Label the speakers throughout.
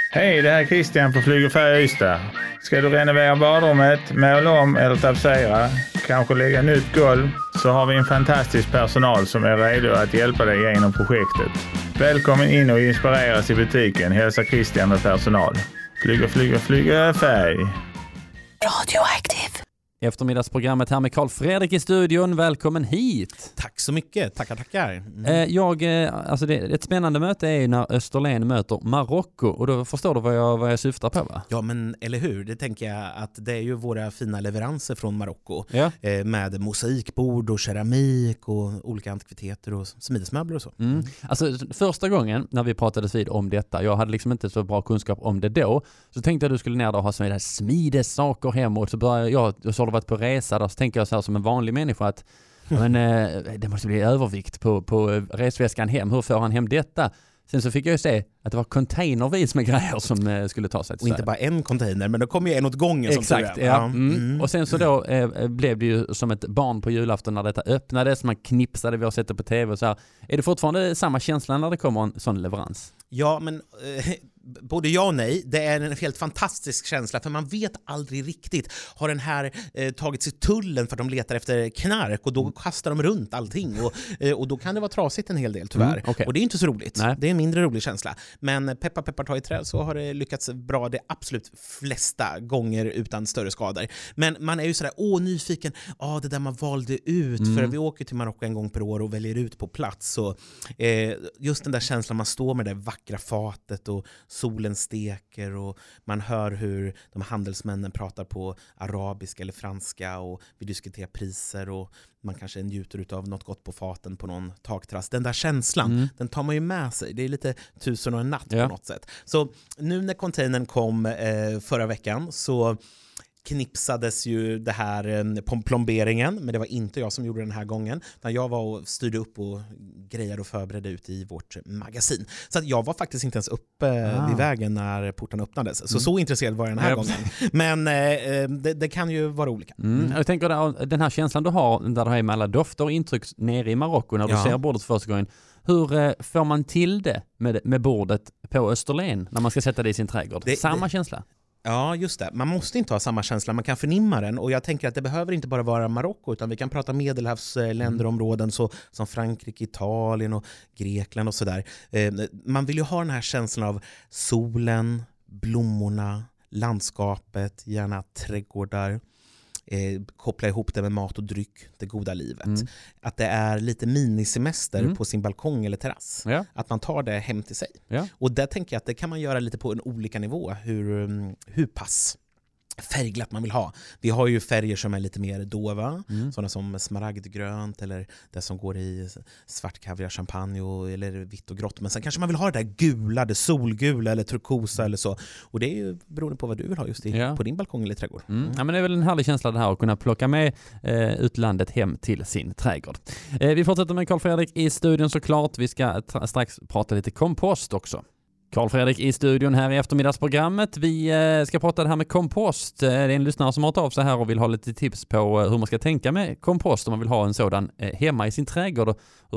Speaker 1: Hej, det här är Christian på Flyg och Färg Ystad. Ska du renovera badrummet, måla om eller tapetsera, kanske lägga nytt golv, så har vi en fantastisk personal som är redo att hjälpa dig genom projektet. Välkommen in och inspireras i butiken, hälsa Christian med personal. Flyga färg.
Speaker 2: Radioaktiv.
Speaker 3: Eftermiddagsprogrammet här med Carl Fredrik i studion. Välkommen hit.
Speaker 4: Tack så mycket. Tackar.
Speaker 3: Alltså ett spännande möte är när Österlen möter Marocko, och då förstår du vad jag syftar på, va?
Speaker 4: Ja, men eller hur? Det tänker jag att det är ju våra fina leveranser från Marocko.
Speaker 3: Ja.
Speaker 4: Med mosaikbord och keramik och olika antikviteter och smidesmöbler och så.
Speaker 3: Alltså första gången när vi pratades vid om detta, jag hade liksom inte så bra kunskap om det då, så tänkte jag att du skulle ner och ha sådana här smidesaker hem, och så började jag så har varit på resa där, så tänker jag så här som en vanlig människa att det måste bli övervikt på resväskan hem. Hur får han hem detta? Sen så fick jag ju se att det var containervis med grejer som skulle ta sig till
Speaker 4: Sverige. Och inte bara en container, men då kom ju en åt gången.
Speaker 3: Exakt,
Speaker 4: som
Speaker 3: ja. Och sen så då blev det ju som ett barn på julafton när detta öppnades. Man knipsade, vi har sett det på tv och så här. Är det fortfarande samma känsla när det kommer en sån leverans?
Speaker 4: Ja, men både ja och nej. Det är en helt fantastisk känsla, för man vet aldrig riktigt. Har den här tagit sig tullen för att de letar efter knark, och då kastar de runt allting. Och då kan det vara trasigt en hel del, tyvärr.
Speaker 3: Okay.
Speaker 4: Och det är inte så roligt.
Speaker 3: Nej.
Speaker 4: Det är en mindre rolig känsla. Men peppar ta i trä, så har det lyckats bra det absolut flesta gånger utan större skador. Men man är ju sådär, nyfiken. Det där man valde ut. För vi åker till Marocko en gång per år och väljer ut på plats. Så, just den där känslan, man står med det vackra fatet och solen steker och man hör hur de handelsmännen pratar på arabiska eller franska, och vi diskuterar priser, och man kanske njuter av något gott på faten på någon takterrass. Den där känslan, den tar man ju med sig. Det är lite 1001 natt på något sätt. Så nu när containern kom förra veckan, så knipsades ju det här plomberingen, men det var inte jag som gjorde den här gången, utan jag var och styrde upp och grejade och förberedde ut i vårt magasin. Så att jag var faktiskt inte ens uppe vid vägen när porten öppnades. Så intresserad var jag den här gången. Men det kan ju vara olika.
Speaker 3: Jag tänker den här känslan du har där du har med alla dofter och intryck nere i Marocko när du ser bordet första gången. Hur får man till det med bordet på Österlen när man ska sätta det i sin trädgård? Samma känsla?
Speaker 4: Ja, just det. Man måste inte ha samma känsla, man kan förnimma den. Och jag tänker att det behöver inte bara vara Marocko, utan vi kan prata medelhavsländerområden som Frankrike, Italien och Grekland och sådär. Man vill ju ha den här känslan av solen, blommorna, landskapet, gärna trädgårdar. Koppla ihop det med mat och dryck, det goda livet. Att det är lite minisemester på sin balkong eller terrass.
Speaker 3: Ja.
Speaker 4: Att man tar det hem till sig.
Speaker 3: Ja.
Speaker 4: Och där tänker jag att det kan man göra lite på en olika nivå. Hur pass färgglatt man vill ha. Vi har ju färger som är lite mer dova, sådana som smaragdgrönt eller det som går i svart kaviar, champagne eller vitt och grått. Men sen kanske man vill ha det där gula, det solgula eller turkosa eller så. Och det är ju beroende på vad du vill ha just på din balkong eller trädgård.
Speaker 3: Ja, men det är väl en härlig känsla det här att kunna plocka med utlandet hem till sin trädgård. Vi fortsätter med Carl Fredrik i studion såklart. Vi ska strax prata lite kompost också. Carl Fredrik i studion här i eftermiddagsprogrammet. Vi ska prata det här med kompost. Det är en lyssnare som har tagit av sig här och vill ha lite tips på hur man ska tänka med kompost om man vill ha en sådan hemma i sin trädgård.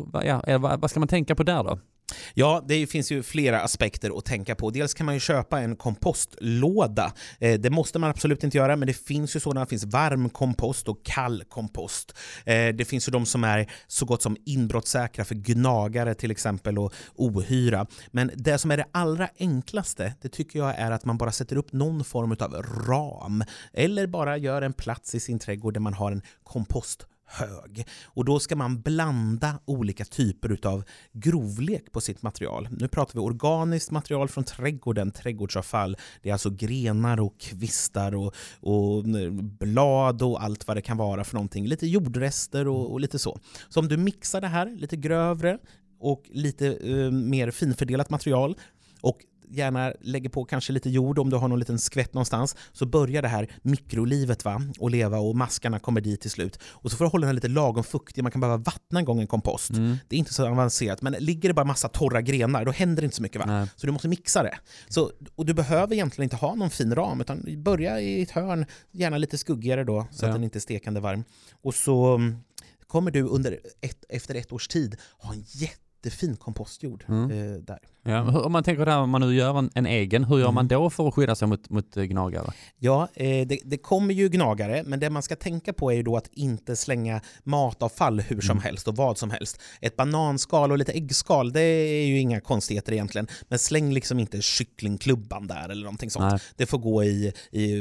Speaker 3: Vad ska man tänka på där då?
Speaker 4: Ja, det finns ju flera aspekter att tänka på. Dels kan man ju köpa en kompostlåda. Det måste man absolut inte göra, men det finns ju sådana. Det finns varm kompost och kall kompost. Det finns ju de som är så gott som inbrottssäkra för gnagare till exempel och ohyra. Men det som är det allra enklaste, det tycker jag är att man bara sätter upp någon form av ram. Eller bara gör en plats i sin trädgård där man har en kompost hög. Och då ska man blanda olika typer av grovlek på sitt material. Nu pratar vi organiskt material från trädgården, trädgårdsavfall. Det är alltså grenar och kvistar och blad och allt vad det kan vara för någonting. Lite jordrester och lite så. Så om du mixar det här lite grövre och lite mer finfördelat material och gärna lägger på kanske lite jord om du har någon liten skvätt någonstans, så börjar det här mikrolivet och leva och maskarna kommer dit till slut. Och så får du hålla den lite lagom fuktig. Man kan behöva vattna en gång en kompost. Det är inte så avancerat, men ligger det bara massa torra grenar, då händer det inte så mycket.
Speaker 3: Nej.
Speaker 4: Så du måste mixa det. Och du behöver egentligen inte ha någon fin ram, utan börja i ett hörn, gärna lite skuggigare då, så att den inte är stekande varm. Och så kommer du efter ett års tid ha en jättefin kompostjord där.
Speaker 3: Ja, om man tänker där, om man nu gör en egen, hur gör man då för att skydda sig mot gnagare?
Speaker 4: Ja, det kommer ju gnagare, men det man ska tänka på är ju då att inte slänga matavfall hur som helst och vad som helst. Ett bananskal och lite äggskal, det är ju inga konstigheter egentligen, men släng liksom inte kycklingklubban där eller någonting sånt. Nej. Det får gå i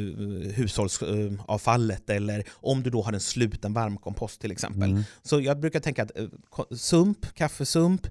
Speaker 4: hushållsavfallet, eller om du då har en sluten varmkompost till exempel. Så jag brukar tänka att kaffesump,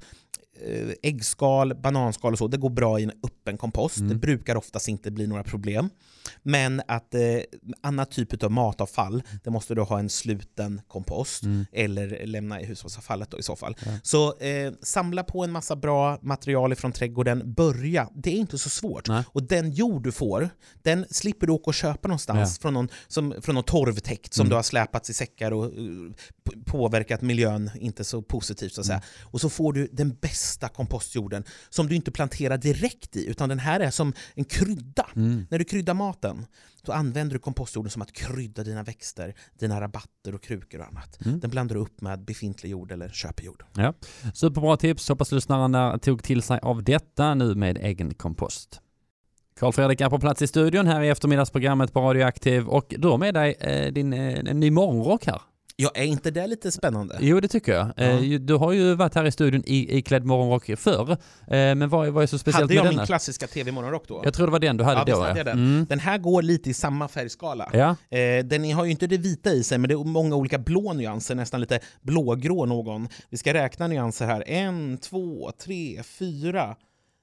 Speaker 4: äggskal, bananskal och så, det går bra i en öppen kompost. Det brukar oftast inte bli några problem. Men att annan typ av matavfall, det måste då ha en sluten kompost eller lämna i hushållsavfallet då i så fall. Ja. Så samla på en massa bra material från trädgården. Börja, det är inte så svårt. Nej. Och den jord du får, den slipper du åka och köpa någonstans från någon torvtäkt som du har släpats i säckar och påverkat miljön inte så positivt så att säga. Och så får du den bästa kompostjorden som du inte planterar direkt i, utan den här är som en krydda. När du kryddar maten så använder du kompostjorden som att krydda dina växter, dina rabatter och krukor och annat. Den blandar du upp med befintlig jord eller köpjord. Ja.
Speaker 3: Superbra tips. Hoppas lyssnarna tog till sig av detta nu med egen kompost. Carl Fredrik är på plats i studion här i eftermiddagsprogrammet på Radioaktiv, och du har med dig en ny morgonrock här.
Speaker 4: Ja, är inte det lite spännande?
Speaker 3: Jo, det tycker jag. Ja. Du har ju varit här i studion i klädd morgonrock förr. Men vad är så speciellt med den?
Speaker 4: Hade jag min klassiska tv-morgonrock då?
Speaker 3: Jag tror det var den du hade då.
Speaker 4: Ja. Den här går lite i samma färgskala. Ja. Den har ju inte det vita i sig, men det är många olika blå nyanser, nästan lite blågrå någon. Vi ska räkna nyanser här. 1, 2, 3, 4...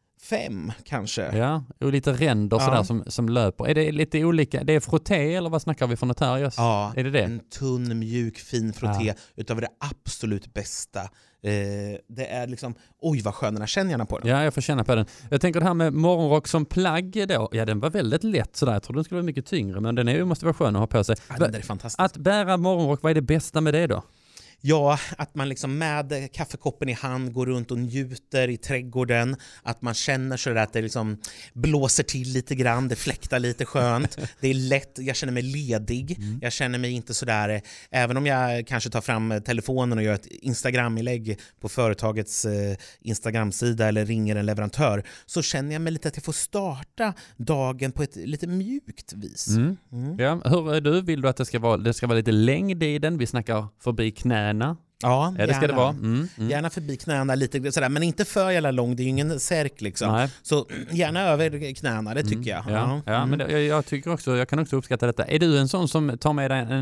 Speaker 4: 5 kanske.
Speaker 3: Ja, och lite ränder sådär som löper. Är det lite olika? Det är frotté eller vad snackar vi för något här?
Speaker 4: Ja,
Speaker 3: är det?
Speaker 4: En tunn, mjuk, fin frotté utav det absolut bästa. Det är liksom, oj vad skön den här, känner gärna på den.
Speaker 3: Ja, jag får känna på den. Jag tänker det här med morgonrock som plagg då. Ja, den var väldigt lätt sådär. Jag trodde den skulle vara mycket tyngre, men den måste vara skön att ha på sig.
Speaker 4: Ja, den är fantastisk.
Speaker 3: Att bära morgonrock, vad är det bästa med det då?
Speaker 4: Ja, att man liksom med kaffekoppen i hand går runt och njuter i trädgården. Att man känner så att det liksom blåser till lite grann, det fläktar lite skönt. Det är lätt, jag känner mig ledig. Jag känner mig inte sådär, även om jag kanske tar fram telefonen och gör ett Instagram-inlägg på företagets Instagram-sida eller ringer en leverantör, så känner jag mig lite att jag får starta dagen på ett lite mjukt vis.
Speaker 3: Ja, hur är du? Vill du att det ska vara lite längd i den? Vi snackar förbi knäna.
Speaker 4: Ja,
Speaker 3: det ska det vara.
Speaker 4: Gärna förbi knäna lite sådär, men inte för jävla lång, det är ju ingen särk liksom. Nej. Så gärna över knäna, det tycker jag.
Speaker 3: Ja, men jag tycker också, jag kan också uppskatta detta. Är du en sån som tar med dig en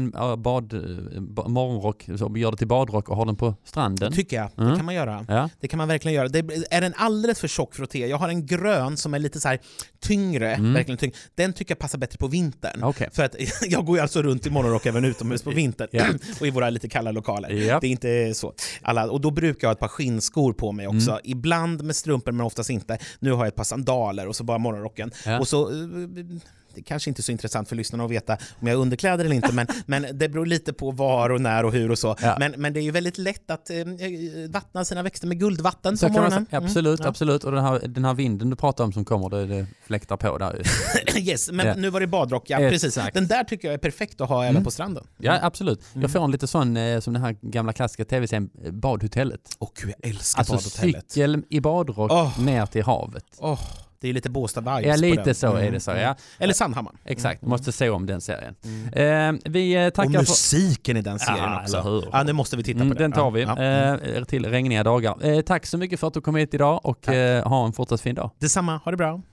Speaker 3: morgonrock, som gör det till badrock och har den på stranden?
Speaker 4: Tycker jag, det kan man göra. Ja. Det kan man verkligen göra. Det är en alldeles för tjock frotté. Jag har en grön som är lite så här tyngre, verkligen tyngre. Den tycker jag passar bättre på vintern. Okay. För att jag går ju alltså runt i morgonrock även utomhus på vintern och i våra lite kalla lokaler. Det är inte så. Och då brukar jag ha ett par skinnskor på mig också. Ibland med strumpor, men oftast inte. Nu har jag ett par sandaler och så bara morgonrocken. Ja. Och så, det är kanske inte så intressant för lyssnarna att veta om jag är underkläder eller inte, men det beror lite på var och när och hur och så. Ja. Men det är ju väldigt lätt att vattna sina växter med guldvatten på morgonen.
Speaker 3: Absolut. Och den här vinden du pratar om som kommer, det fläktar på där.
Speaker 4: Yes, men nu var det badrock. Ja, precis. Den där tycker jag är perfekt att ha även på stranden.
Speaker 3: Ja, absolut. Jag får en lite sån som den här gamla klassiska tv-serien Badhotellet.
Speaker 4: Jag älskar Badhotellet.
Speaker 3: Alltså cykel i badrock ner till havet.
Speaker 4: Det är lite Båstad-vibes.
Speaker 3: Ja, lite så är det så. Ja.
Speaker 4: Eller Sandhammar.
Speaker 3: Exakt, måste se om den serien. Vi tackar
Speaker 4: och musiken i den serien också. Ja, nu måste vi titta på den.
Speaker 3: Den tar vi till regniga dagar. Tack så mycket för att du kom hit idag och ha en fortsatt fin dag.
Speaker 4: Detsamma, ha det bra.